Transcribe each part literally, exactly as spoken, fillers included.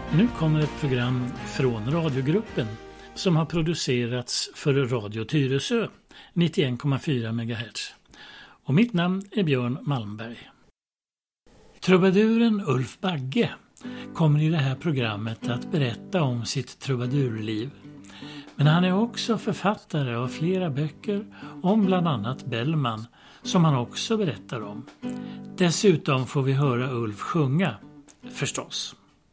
Nu kommer ett program från radiogruppen som har producerats för Radio Tyresö nittioen komma fyra megahertz. Och mitt namn är Björn Malmberg. Trubaduren Ulf Bagge kommer i det här programmet att berätta om sitt trubadurliv. Men han är också författare av flera böcker om bland annat Bellman som han också berättar om. Dessutom får vi höra Ulf sjunga, förstås.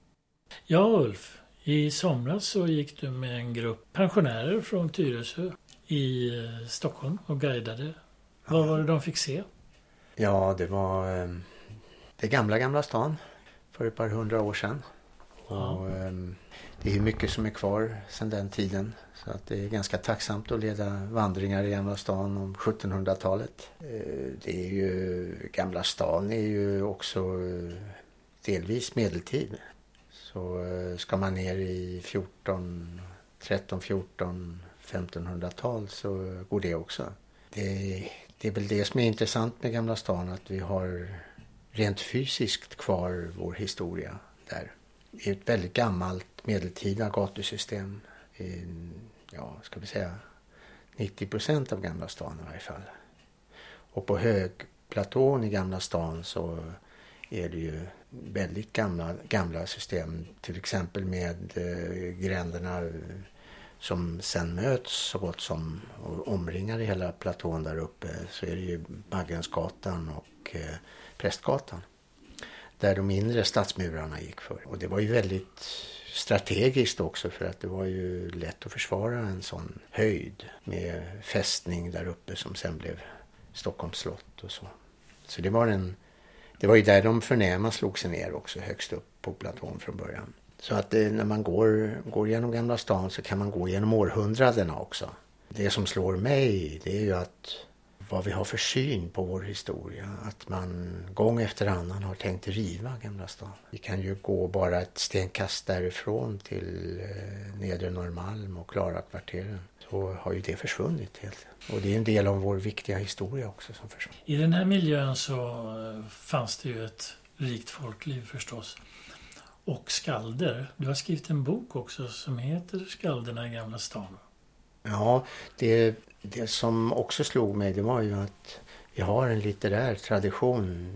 Ja Ulf, i somras så gick du med en grupp pensionärer från Tyresö i Stockholm och guidade. Vad var det de fick se? Ja, det var eh, det gamla gamla stan för ett par hundra år sedan. Ja. Och, eh, det är mycket som är kvar sedan den tiden. Så att det är ganska tacksamt att leda vandringar i Gamla stan om sjuttonhundratalet. Eh, det är ju, Gamla stan är ju också eh, delvis medeltid. Så eh, ska man ner i fjorton, tretton, fjorton, femtonhundratal så går det också. Det, det är väl det som är intressant med Gamla stan, att vi har rent fysiskt kvar vår historia där. Det är ett väldigt gammalt medeltida gatusystem. Ja, ska vi säga nittio procent av Gamla stan i varje fall. Och på högplatån i Gamla stan så är det ju väldigt gamla, gamla system. Till exempel med eh, gränderna som sen möts så gott som och omringar i hela platån där uppe, så är det ju Baggensgatan och eh, Prästgatan. Där de inre stadsmurarna gick för. Och det var ju väldigt strategiskt också, för att det var ju lätt att försvara en sån höjd med fästning där uppe som sen blev Stockholms slott och så. Så det var en det var ju där de förnäma slog sig ner också, högst upp på platån från början. Så att det, när man går, går genom Gamla stan så kan man gå genom århundradena också. Det som slår mig, det är ju att vad vi har för syn på vår historia. Att man gång efter annan har tänkt riva Gamla stan. Vi kan ju gå bara ett stenkast därifrån till eh, Nedre Norrmalm och Klarakvarteren. Så har ju det försvunnit helt. Och det är en del av vår viktiga historia också som försvann. I den här miljön så fanns det ju ett rikt folkliv förstås. Och skalder. Du har skrivit en bok också som heter Skalderna i Gamla stan. Ja, det, det som också slog mig, det var ju att vi har en litterär tradition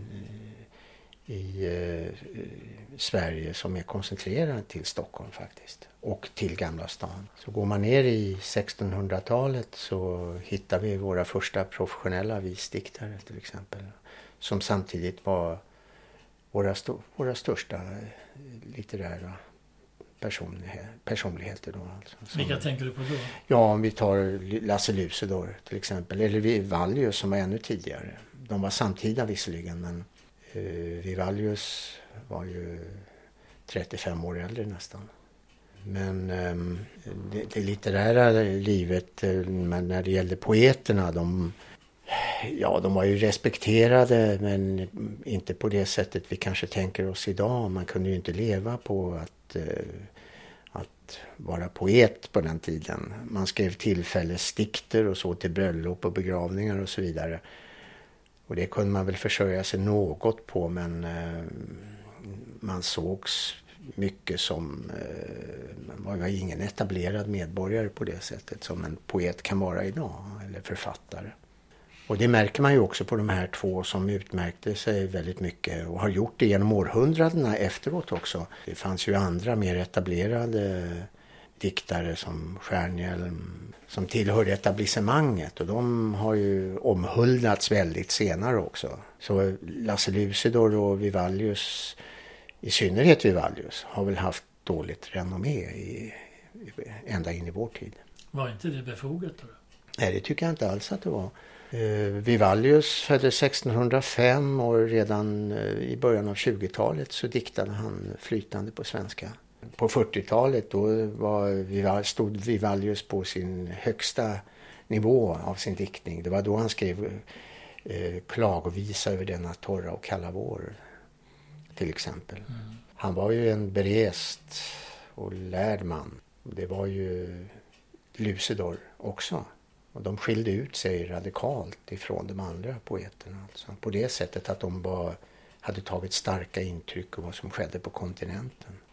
i, i eh, Sverige som är koncentrerad till Stockholm faktiskt. Och till Gamla stan. Så går man ner i sextonhundratalet så hittar vi våra första professionella visdiktare till exempel. Som samtidigt var våra, st- våra största litterära personligheter då. Alltså. Vilka som, tänker du på då? Ja, om vi tar Lasse Lucidor till exempel. Eller Vivaldius som var ännu tidigare. De var samtida visserligen, men eh, Vivaldius var ju trettiofem år äldre nästan. Men um, det, det litterära livet, men när det gällde poeterna, de, ja, de var ju respekterade, men inte på det sättet vi kanske tänker oss idag. Man kunde ju inte leva på att, uh, att vara poet på den tiden. Man skrev tillfällesdikter och så till bröllop och begravningar och så vidare. Och det kunde man väl försörja sig något på, men uh, man sågs mycket som eh, man var ingen etablerad medborgare på det sättet som en poet kan vara idag, eller författare. Och det märker man ju också på de här två som utmärkte sig väldigt mycket och har gjort det genom århundradena efteråt också. Det fanns ju andra mer etablerade diktare som Stjärnhielm som tillhörde etablissemanget, och de har ju omhuldats väldigt senare också. Så Lasse Lucidor och Vivaldius, i synnerhet Vivaldius, har väl haft dåligt renommé i, i, ända in i vår tid. Var inte det befogat då? Nej, det tycker jag inte alls att det var. Eh, Vivaldius föddes sextonhundrafem och redan eh, i början av tjugotalet så diktade han flytande på svenska. På fyrtiotalet då var, stod Vivaldius på sin högsta nivå av sin diktning. Det var då han skrev eh, klagovisa över denna torra och kalla vår. Till exempel. Mm. Han var ju en berest och lärd man. Det var ju Lucidor också. Och de skilde ut sig radikalt ifrån de andra poeterna. Alltså. På det sättet att de bara hade tagit starka intryck av vad som skedde på kontinenten.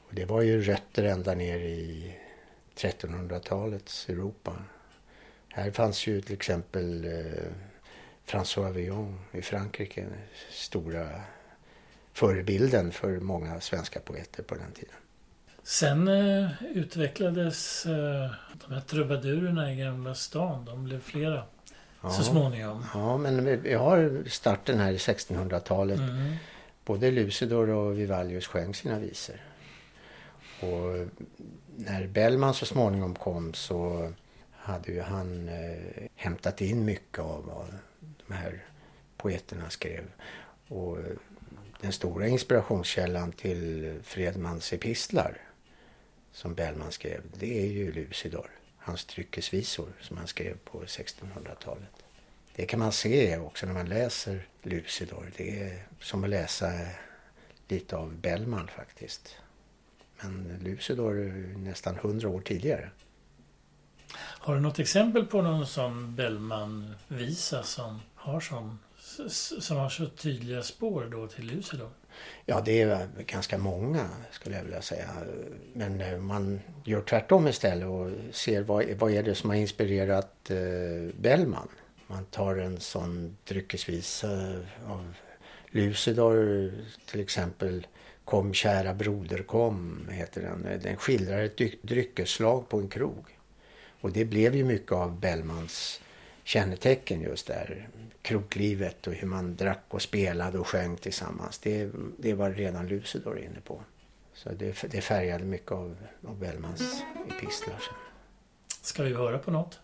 Och det var ju rötter ända ner i trettonhundratalets Europa. Här fanns ju till exempel eh, François Villon i Frankrike, stora förebilden för många svenska poeter på den tiden. Sen eh, utvecklades eh, de här trubadurerna i Gamla stan, de blev flera ja, så småningom. Ja, men vi, vi har starten här i sextonhundratalet. Mm. Både Lucidor och Vivaldius sjöng sina visor. Och när Bellman så småningom kom så hade ju han eh, hämtat in mycket av vad de här poeterna skrev. Och den stora inspirationskällan till Fredmans epistlar som Bellman skrev, det är ju Lucidor. Hans tryckesvisor som han skrev på sextonhundratalet. Det kan man se också när man läser Lucidor. Det är som att läsa lite av Bellman faktiskt. Men Lucidor är nästan hundra år tidigare. Har du något exempel på någon sån Bellman-visa som har, som, som har så tydliga spår då till Lucidor? Ja, det är ganska många skulle jag vilja säga. Men man gör tvärtom istället och ser vad, vad är det som har inspirerat eh, Bellman. Man tar en sån dryckesvisa av Lucidor till exempel. Kom kära broder kom heter den. Den skildrar ett dryckeslag på en krog. Och det blev ju mycket av Bellmans kännetecken just där. Kroglivet och hur man drack och spelade och sjöng tillsammans. Det, det var redan Lucidor inne på. Så det, det färgade mycket av, av Bellmans epistlar sen. Ska vi höra på något?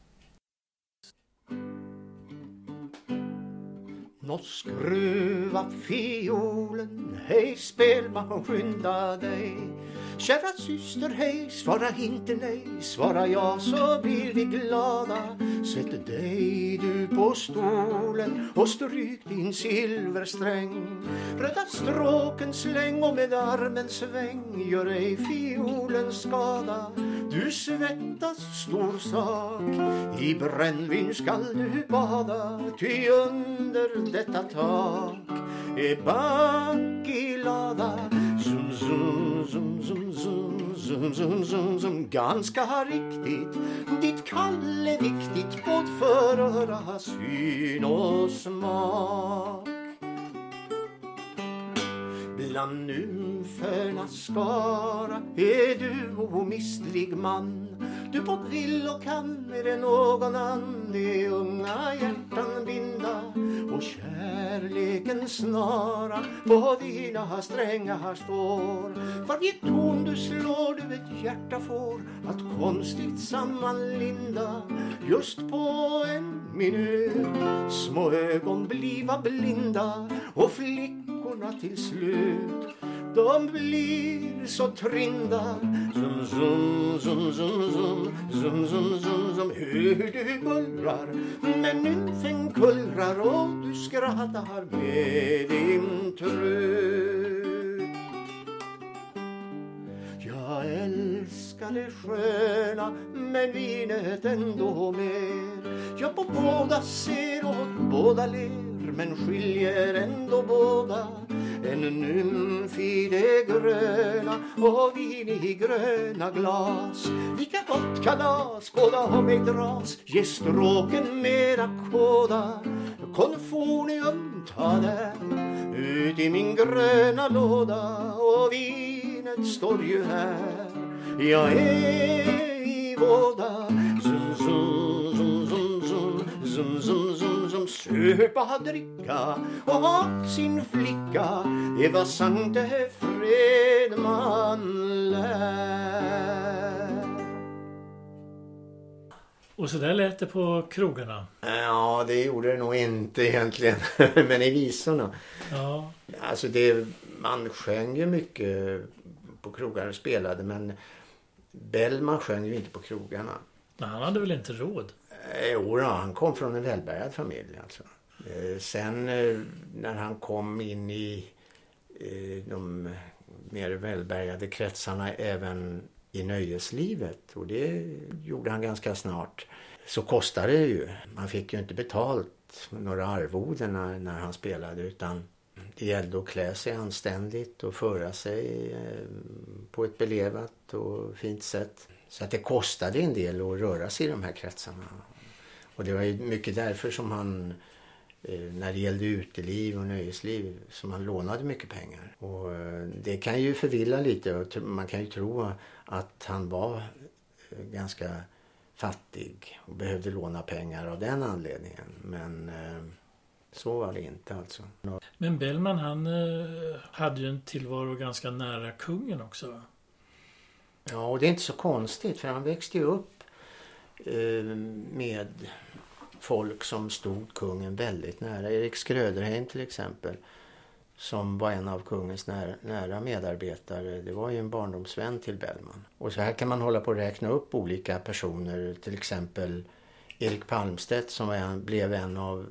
Nå skruva fiolen, hej spelman skynda dig. Kära syster, hej, svara inte nej. Svara ja så blir vi glada. Sätt dig du på stolen och stryk din silversträng. Röda stråken släng och med armen sväng. Gör ej fiolen skada. Du svettas stor sak. I brännvin skall du bada. Ty under detta tak är bank i lada. Zum, zum, zum, zum, zum, zum, zum, zum, zum. Ganska riktigt, ditt kall är viktigt både för öra, syn och smak. Bland nymfernas skara är du omistlig man. Du både vill och kan med det någon annan i unga hjärtan binda. Och kärleken snara på dina strängar står. Varje ton du slår du ett hjärta får att konstigt sammanlinda. Just på en minut små ögon bliva blinda. Och flickorna till slut de blir så trinda. Zum, zum, zum, zum, zum, zum, zum, zum, zum. Hur du bullrar, men nymfen kullrar och du skrattar med din trut. Jag älskar det sköna, men vinet ändå mer. Jag på båda ser och båda ler, men skiljer ändå båda. En nymf i det gröna och vin i gröna glas. Lika gott kalas, skåda och mig dras. Ge stråken mera kåda. Konfonium ta den ut i min gröna låda. Och vinet står ju här. Jag är i våda. Zum, zum, zum, zum, zum, zum, zum, zum, zum. Söpa, dricka och ha sin flicka. Det var Sankte Fredman lär. Och så där lät det på krogarna. Ja, det gjorde det nog inte egentligen. Men i visorna. Ja. Alltså det, man sjöng ju mycket på krogar och spelade. Men Bellman sjöng ju inte på krogarna. Men han hade väl inte råd? Jo, han kom från en välbärgad familj alltså. Sen när han kom in i de mer välbärgade kretsarna även i nöjeslivet, och det gjorde han ganska snart, så kostade det ju. Man fick ju inte betalt några arvoden när, när han spelade, utan det gällde att klä sig anständigt och föra sig på ett belevat och fint sätt. Så att det kostade en del att röra sig i de här kretsarna. Och det var ju mycket därför som han, när det gällde uteliv och nöjesliv, som han lånade mycket pengar. Och det kan ju förvilla lite. Man kan ju tro att han var ganska fattig och behövde låna pengar av den anledningen. Men så var det inte alltså. Men Bellman, han hade ju en tillvaro ganska nära kungen också, va? Ja, och det är inte så konstigt, för han växte ju upp eh, med folk som stod kungen väldigt nära. Erik Skröderheim till exempel, som var en av kungens nära, nära medarbetare. Det var ju en barndomsvän till Bellman. Och så här kan man hålla på att räkna upp olika personer. Till exempel Erik Palmstedt som var en, blev en av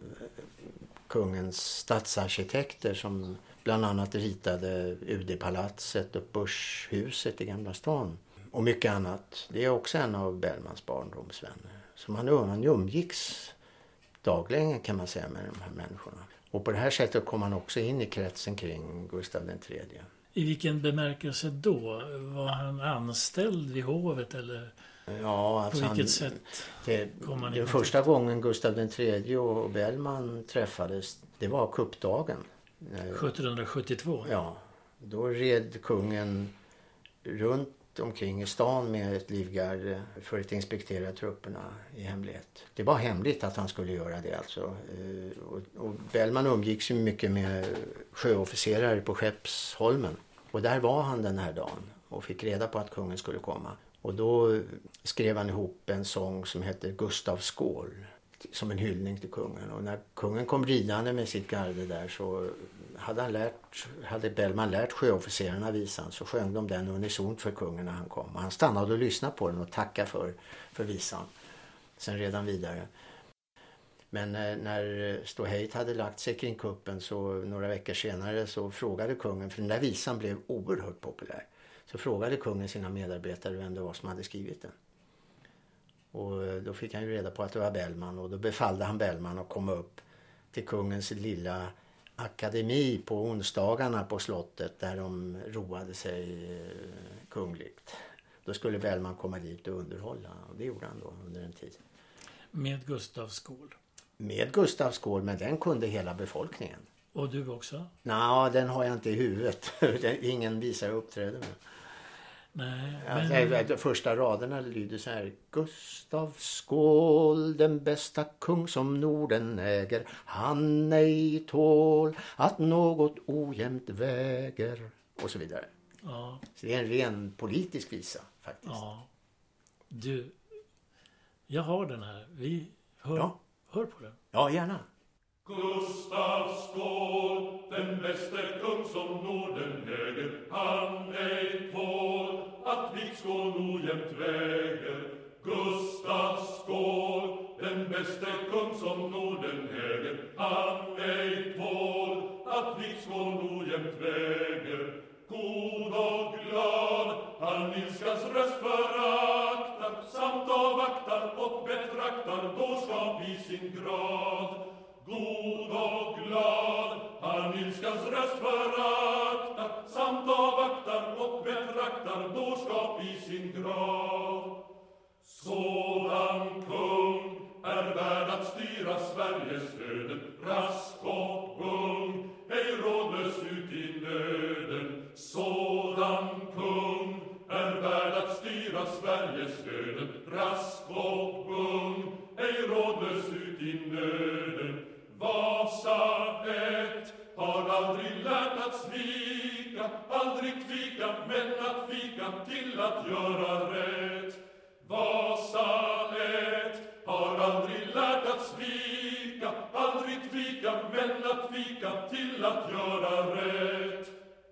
kungens stadsarkitekter, som bland annat ritade U D-palatset och Börshuset i Gamla stan. Och mycket annat. Det är också en av Bellmans barndomsvänner. Så man, man umgicks dagligen, kan man säga, med de här människorna. Och på det här sättet kom han också in i kretsen kring Gustav den tredje. I vilken bemärkelse då? Var han anställd vid hovet eller ja, alltså på vilket han, sätt det, kom han in? Den första gången Gustav den tredje och Bellman träffades, det var kuppdagen. sjuttonhundrasjuttiotvå? Ja, då red kungen runt omkring i stan med ett livgarde för att inspektera trupperna i hemlighet. Det var hemligt att han skulle göra det alltså. Och, och Bellman umgicks ju mycket med sjöofficerare på Skeppsholmen. Och där var han den här dagen och fick reda på att kungen skulle komma. Och då skrev han ihop en sång som heter Gustav Skål, som en hyllning till kungen. Och när kungen kom ridande med sitt garde där, så hade, han lärt, hade Bellman lärt sjöofficerarna visan, så sjöng de den unisont för kungen när han kom. Och han stannade och lyssnade på den och tackade för, för visan. Sen redan vidare. Men när ståhejt hade lagt sig kring kuppen, så några veckor senare så frågade kungen, för den där visan blev oerhört populär, så frågade kungen sina medarbetare vem det var som hade skrivit den. Och då fick han ju reda på att det var Bellman, och då befallde han Bellman att komma upp till kungens lilla akademi på onsdagarna på slottet, där de roade sig kungligt. Då skulle Bellman komma dit och underhålla, och det gjorde han då under en tid. Med Gustav Skål? Med Gustav Skål, men den kunde hela befolkningen. Och du också? Nej, den har jag inte i huvudet. Ingen visar uppträder med. Nej, men... ja, de första raderna lyder så här: Gustav Skål, den bästa kung som Norden äger, han ej tål att något ojämnt väger, och så vidare. Ja. Så det är en ren politisk visa faktiskt. Ja. Du, jag har den här. Vi hör, ja. hör på den. Ja, gärna. Gustav Skål, den bäste kung som Norden äger, han ej tål att Vikskål ojämnt väger. Gustav Skål, den bäste kung som Norden äger, han ej tål att Vikskål ojämnt väger. God och glad, han ilskans röst föraktar, samt avvaktar och betraktar dårskap i sin grad. God och glad, han ilskans röst föraktar, samt avvaktar och betraktar dårskap i sin grad. Sådan kung är värd att styra Sveriges öden, rask och ung, ej rådlös ut i nöden. Sådan kung är värd att styra Sveriges öden, rask och ung, ej rådlös ut i nöden. Vasa ett har aldrig lärt att svika, aldrig tvika, men att fika till att göra rätt. Vasa ett har aldrig lärt att svika, aldrig tvika, men att fika till att göra rätt.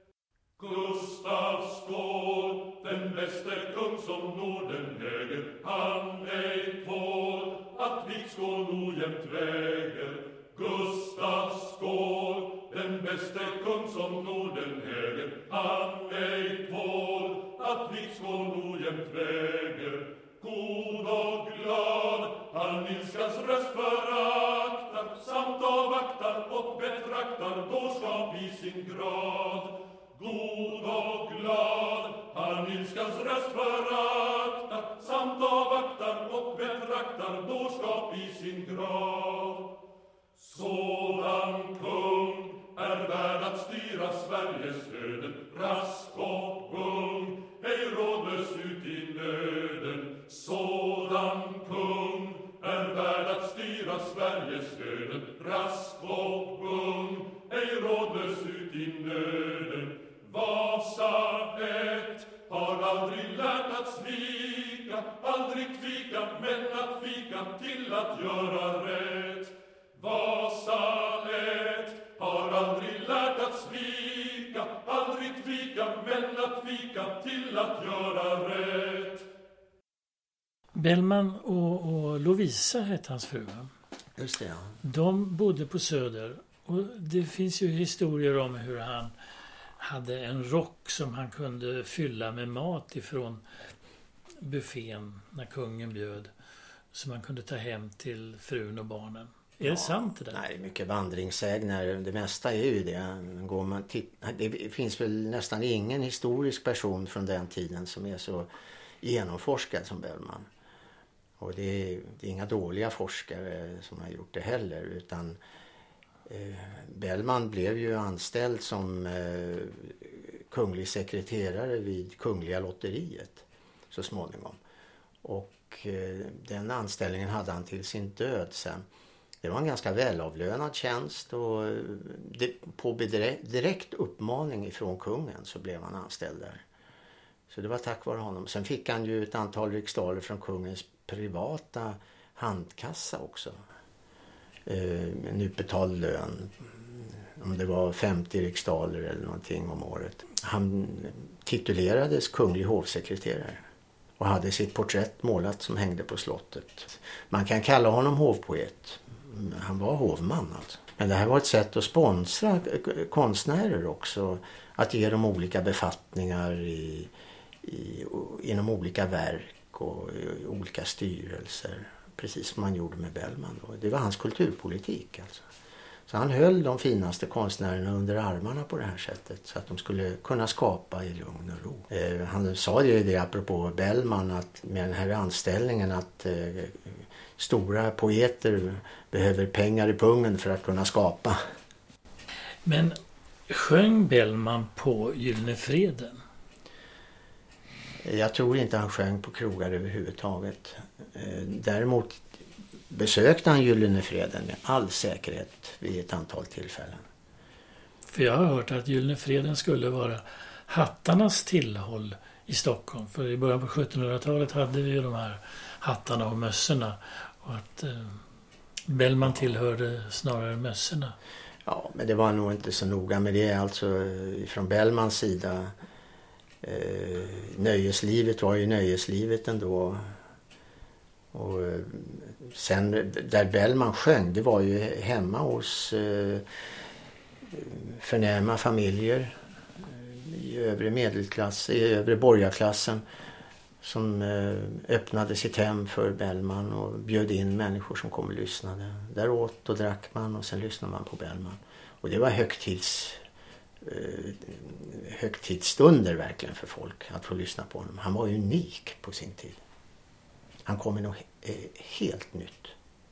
Gustav Skål, den bäste kung som Norden äger, han ej tål att Vikskål ojämnt väger. Gustav Skål, den bäste kung som Norden äger, han ej tål att Vikskål ojämnt väger. God och glad, han ilskans röst föraktar, samt avvaktar och betraktar dårskap i sin God och glad, han ilskans röst föraktar, samt avvaktar och betraktar dårskap i sin grav. Sådan kung är värd att styra Sveriges öden, rask och ung, ej rådlös ut i nöden. Sådan kung är värd att styra Sveriges öden, rask och ung, ej rådlös ut i nöden. Vasa ett har aldrig lärt att svika, aldrig tvika, men att vika till att göra rätt. Vasa ett har aldrig lärt att svika, aldrig tvika, men att vika till att göra rätt. Bellman och, och Lovisa hette hans fru. Just det, ja. De bodde på Söder och det finns ju historier om hur han hade en rock som han kunde fylla med mat ifrån buffén när kungen bjöd, som man kunde ta hem till frun och barnen. Är ja, det sant det där? Nej, mycket vandringssägner. Det mesta är ju det. Går man titt- det finns väl nästan ingen historisk person från den tiden som är så genomforskad som Bellman. Och det är, det är inga dåliga forskare som har gjort det heller, utan eh, Bellman blev ju anställd som eh, kunglig sekreterare vid Kungliga lotteriet så småningom. Och eh, den anställningen hade han till sin död sen. Det var en ganska välavlönad tjänst och det, på direkt, direkt uppmaning ifrån kungen så blev han anställd där. Så det var tack vare honom. Sen fick han ju ett antal riksdaler från kungens privata handkassa också. Eh, en utbetald lön. Om det var femtio riksdaler eller någonting om året. Han titulerades kunglig hovsekreterare och hade sitt porträtt målat som hängde på slottet. Man kan kalla honom hovpoet. Han var hovman alltså. Men det här var ett sätt att sponsra konstnärer också. Att ge dem olika befattningar i, i, inom olika verk och i olika styrelser. Precis som man gjorde med Bellman då. Det var hans kulturpolitik alltså. Så han höll de finaste konstnärerna under armarna på det här sättet. Så att de skulle kunna skapa i lugn och ro. Eh, han sa ju det apropå Bellman att med den här anställningen att eh, stora poeter behöver pengar i pungen för att kunna skapa. Men sjöng Bellman på Gyllene Freden? Jag tror inte han sjöng på krogar överhuvudtaget. Däremot besökte han Gyllene Freden med all säkerhet vid ett antal tillfällen. För jag har hört att Gyllene Freden skulle vara hattarnas tillhåll i Stockholm. För i början på sjuttonhundratalet hade vi ju de här hattarna och mössorna. Och att eh, Bellman tillhörde snarare mössorna. Ja, men det var nog inte så noga med det. Alltså från Bellmans sida. Eh, nöjeslivet var ju nöjeslivet ändå. Och eh, sen där Bellman sjöng, det var ju hemma hos eh, förnäma familjer i övre medelklass, i övre borgarklassen som eh, öppnade sitt hem för Bellman och bjöd in människor som kom och lyssnade. Där åt och drack man och sen lyssnade man på Bellman. Och det var högtids, eh, högtidsstunder verkligen för folk att få lyssna på honom. Han var unik på sin tid. Han kom med något eh, helt nytt.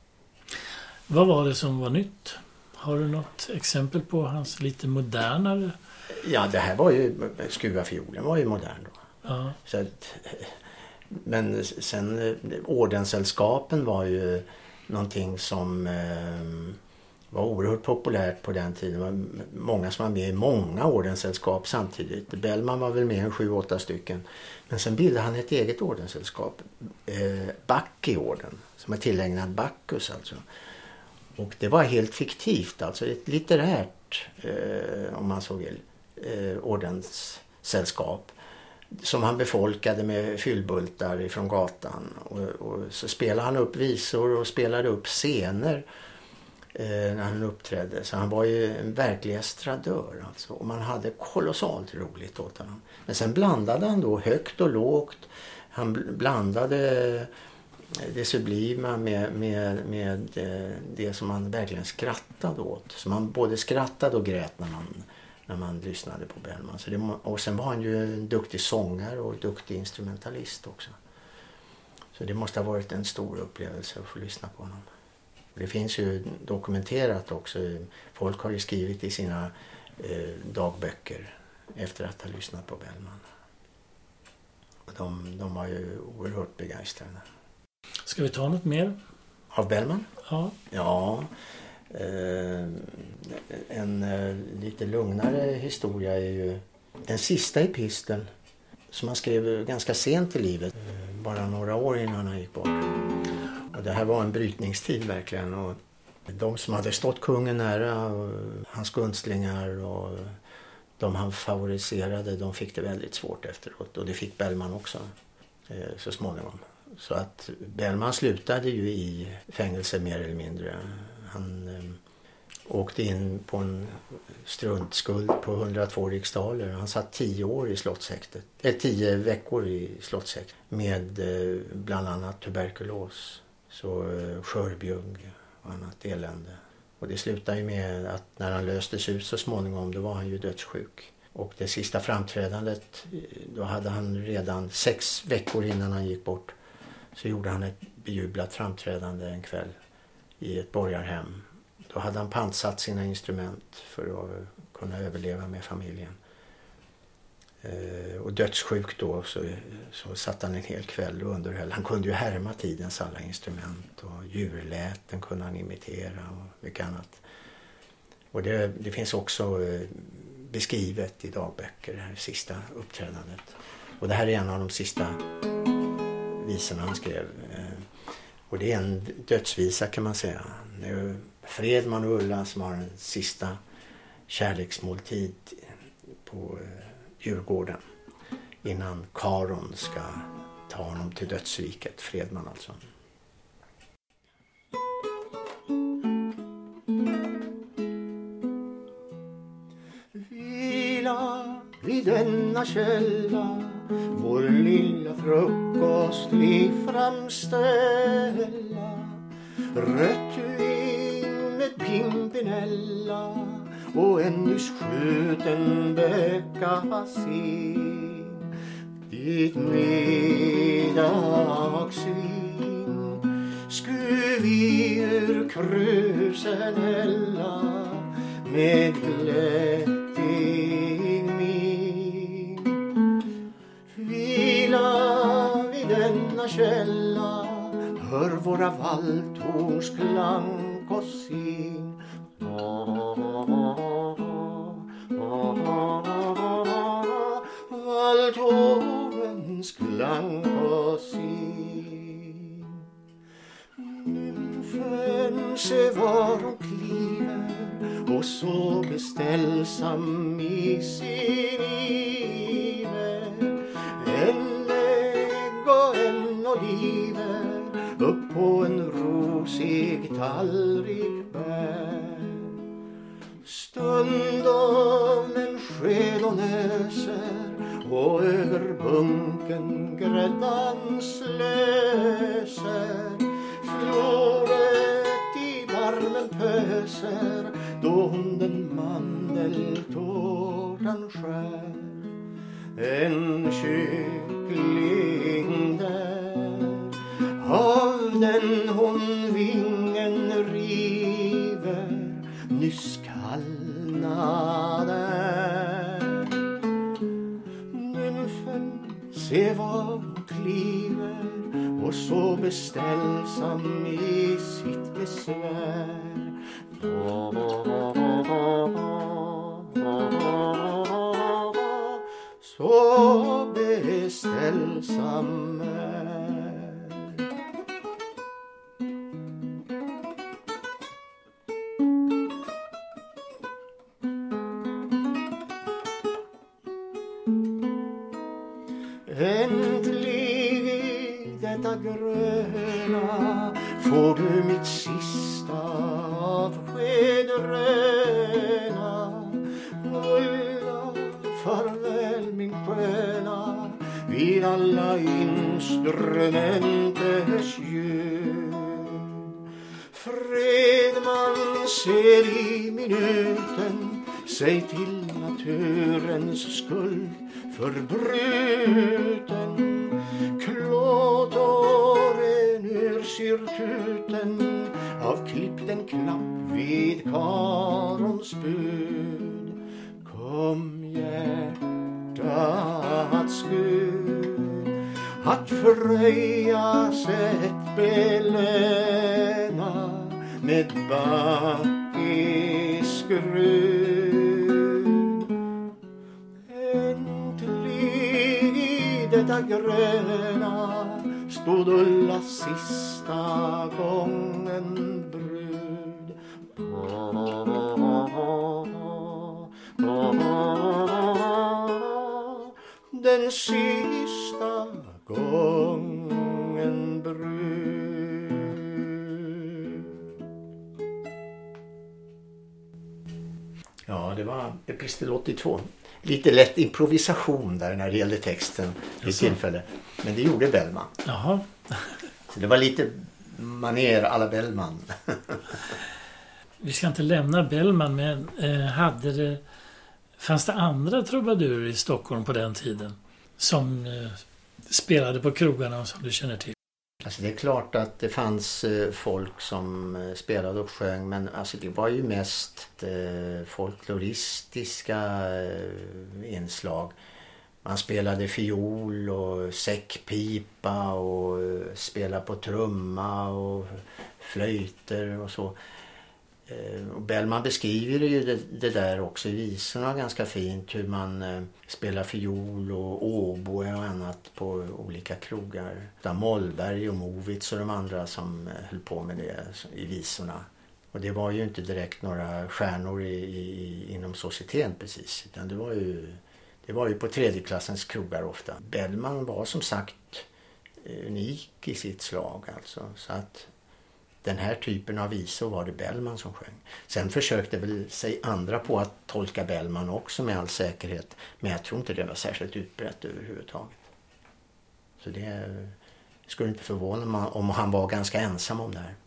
Vad var det som var nytt? Har du något exempel på hans lite modernare? Ja, det här var ju, skruva fiolen var ju modern då. Ja. Så att, men sen ordenssällskapen var ju någonting som eh, var oerhört populärt på den tiden. Det var många som var med i många ordenssällskap samtidigt. Bellman var väl med en sju, åtta stycken. Men sen bildade han ett eget ordenssällskap. Eh, Bacchiorden, som är tillägnad Bacchus alltså. Och det var helt fiktivt, alltså ett litterärt, eh, om man så vill, eh, ordenssällskap. Som han befolkade med fyllbultar ifrån gatan. Och, och så spelade han upp visor och spelade upp scener eh, när han uppträdde. Så han var ju en verklig estradör alltså. Och man hade kolossalt roligt åt honom. Men sen blandade han då högt och lågt. Han blandade det sublima med, med, med det som man verkligen skrattade åt. Så man både skrattade och grät när man när man lyssnade på Bellman. Så det, och sen var han ju en duktig sångare och duktig instrumentalist också. Så det måste ha varit en stor upplevelse att få lyssna på honom. Det finns ju dokumenterat också. Folk har ju skrivit i sina eh, dagböcker efter att ha lyssnat på Bellman. De, de var ju oerhört begeistrade. Ska vi ta något mer? Av Bellman? Ja. Ja. Eh, en eh, lite lugnare historia är ju den sista episteln som han skrev ganska sent i livet. Eh, bara några år innan han gick bort. Och det här var en brytningstid verkligen. Och de som hade stått kungen nära, och hans gunstlingar och de han favoriserade, de fick det väldigt svårt efteråt. Och det fick Bellman också eh, så småningom. Så att Bellman slutade ju i fängelse mer eller mindre. Han eh, åkte in på en struntskuld på hundratvå riksdaler. Han satt tio år i slottshäktet. Eh, tio veckor i slottshäktet. Med eh, bland annat tuberkulos. Så eh, skörbjugg och annat elände. Och det slutade ju med att när han löstes ut så småningom, då var han ju dödssjuk. Och det sista framträdandet, då hade han redan sex veckor innan han gick bort. Så gjorde han ett bejublat framträdande en kväll i ett borgarhem. Då hade han pantsatt sina instrument för att kunna överleva med familjen. Eh, och dödssjuk då så, så satt han en hel kväll och underhöll. Han kunde ju härma tidens alla instrument och djurläten kunde han imitera och mycket annat. Och det, det finns också eh, beskrivet i dagböcker, det här sista uppträdandet. Och det här är en av de sista visorna han skrev. Eh, och det är en dödsvisa kan man säga. Det är Fredman och Ulla som har en sista kärleksmåltid på eh, Djurgården innan Karon ska ta honom till dödsriket, Fredman alltså. Vila vid denna källa, vår lilla frukost vi framställa. Rött vin med pimpinella och en nyss skjuten bäckassin. Ditt middagsvin sku vi ur krusen hälla med glättig min. Vila vid denna källa, hör våra valthorns klang och sin. Valthorns klang och sin. Nymfen se var hon kliver och så beställsam i sin iver. En ägg och en oliver upp på en rosig tallrik bär. Stundom en sked och nöser och över bunken gräddan slöser. Floret i varmen pöser då hon den mandeltårtan skär. En kyckling där, av den hon vingen river, nyss kallnade. Nymfen se var hon kliver och så beställsam i sitt besvär. Så beställsam är. Äntligen i detta gröna får du mitt sista avsked röna. Ulla, farväl min sköna, vid alla instrumenters ljud. Fredman ser i minuten sig till naturens skuld förbruten. Klåtåren ur syrtuten av klippt en knapp vid karons bud. Kom hjärtats Gud att fröjas ett belöna med backiskrud. Äntligen i detta gröna stod Ulla sista gången brud. Den sista gången brud. Ja, det var epistel åttiotvå. Lite lätt improvisation där när det gällde texten i tillfälle. Men det gjorde Bellman. Jaha. Så det var lite maner alla Bellman. Vi ska inte lämna Bellman, men eh, hade det, fanns det andra trubadurer i Stockholm på den tiden som eh, spelade på krogarna och som du känner till? Alltså det är klart att det fanns eh, folk som eh, spelade och sjöng, men alltså det var ju mest eh, folkloristiska eh, inslag. Man spelade fiol och säckpipa och eh, spelade på trumma och flöjter och så. Och Bellman beskriver ju det, det där också i visorna ganska fint, hur man eh, spelar fiol och oboe och annat på olika krogar. Där Mollberg och Movitz och de andra som eh, höll på med det i visorna. Och det var ju inte direkt några stjärnor i, i, inom societeten precis, utan det var ju, det var ju på tredjeklassens krogar ofta. Bellman var som sagt unik i sitt slag alltså, så att den här typen av visor var det Bellman som sjöng. Sen försökte väl sig andra på att tolka Bellman också med all säkerhet. Men jag tror inte det var särskilt utbrett överhuvudtaget. Så det skulle inte förvåna mig om han var ganska ensam om det här.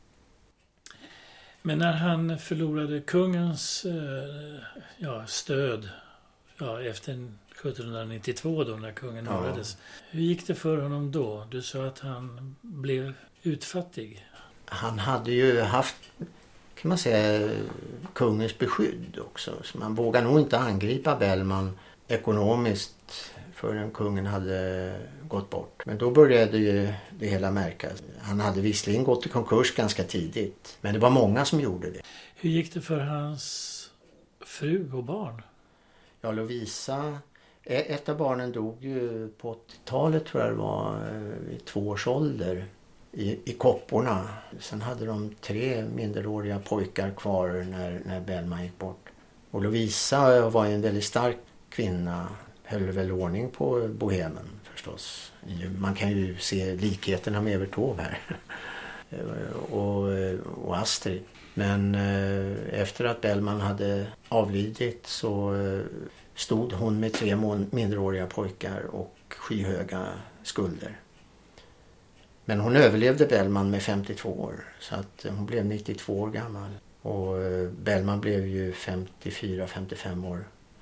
Men när han förlorade kungens eh, ja, stöd ja, efter sjuttonhundranittiotvå då när kungen Ja. mördades. Hur gick det för honom då? Du sa att han blev utfattig. Han hade ju haft, kan man säga, kungens beskydd också. Så man vågar nog inte angripa Bellman ekonomiskt förrän kungen hade gått bort. Men då började ju det hela märkas. Han hade visserligen gått i konkurs ganska tidigt, men det var många som gjorde det. Hur gick det för hans fru och barn? Ja, Lovisa, ett av barnen dog ju på åttiotalet tror jag det var, i två års ålder. I, i kopporna. Sen hade de tre minderåriga pojkar kvar när, när Bellman gick bort. Och Lovisa var en väldigt stark kvinna. Höll väl ordning på bohemen förstås. Man kan ju se likheterna med Evert Taube här. och, och Astrid. Men eh, efter att Bellman hade avlidit så eh, stod hon med tre minderåriga pojkar och skyhöga skulder. Men hon överlevde Bellman med femtiotvå år, så att hon blev nittiotvå år gammal. Och Bellman blev ju femtiofyra femtiofem år.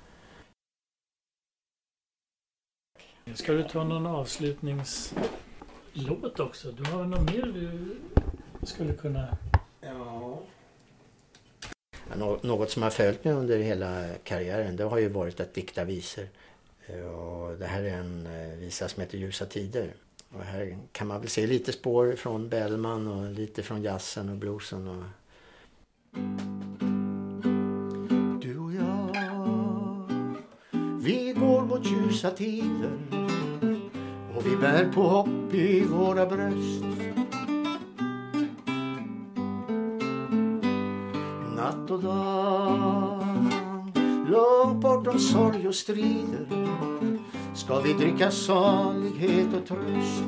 Ska du ta någon avslutningslåt också? Du har något mer du skulle kunna... Ja. Något som har följt mig under hela karriären, det har ju varit att dikta visor. Och det här är en visa som heter Ljusa tider. Och här kan man väl se lite spår från Bellman och lite från jazzen och bluesen. Och... Du och jag, vi går mot ljusa tider och vi bär på hopp i våra bröst. Natt och dag, långt bortom sorg och strider, ska vi dricka salighet och tröst.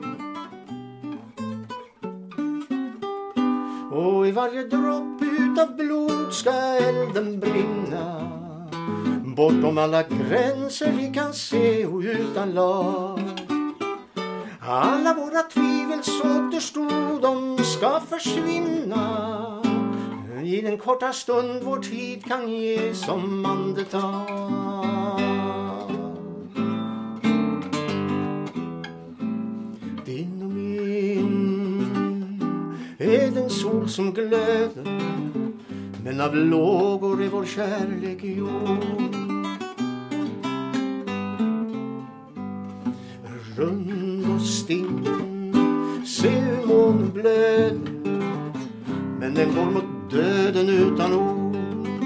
Och i varje dropp utav blod ska elden brinna, bortom alla gränser vi kan se och utan lag. Alla våra tvivels återstod, de ska försvinna i den korta stund vår tid kan ge som andetag. Din och min är den sol som glöder, men av lågor är vår kärlek jord. Rund och stinn, se hur månen blöder, men den går mot döden utan ord.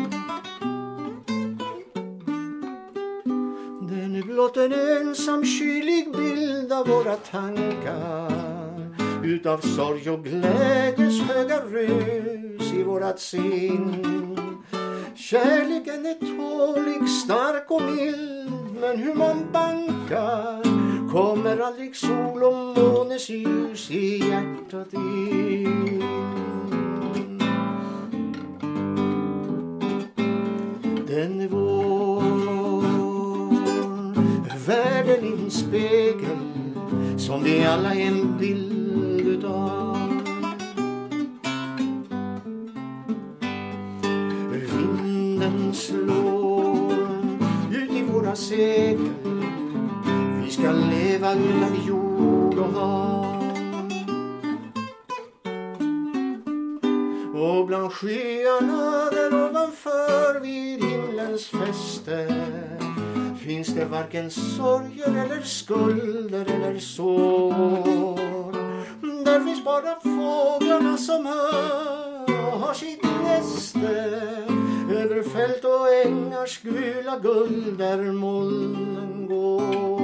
Den är blott en ensam kylig bild av våra tankar, utav sorg och glädjes höga rus i vårat sin. Kärleken är tålig, stark och mild, men hur man bankar kommer aldrig sol och månes ljus i hjärtat in. Den är vår, världen i en spegel som vi alla är en bild utav. Vinden slår ut i våra segel, vi ska leva utan jord och hav. Och bland skyarna där ovanför vid himlens fäste finns det varken sorger eller skulder eller sår. Där finns bara fåglarna som hör och har sitt näste över fält och ängars gula guld där molnen går.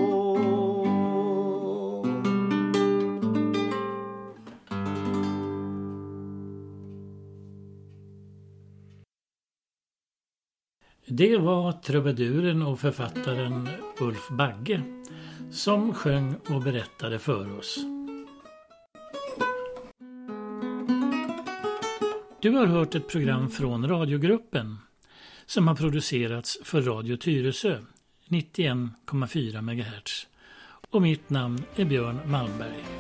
Det var trubaduren och författaren Ulf Bagge som sjöng och berättade för oss. Du har hört ett program från radiogruppen som har producerats för Radio Tyresö nittioen komma fyra megahertz och mitt namn är Björn Malmberg.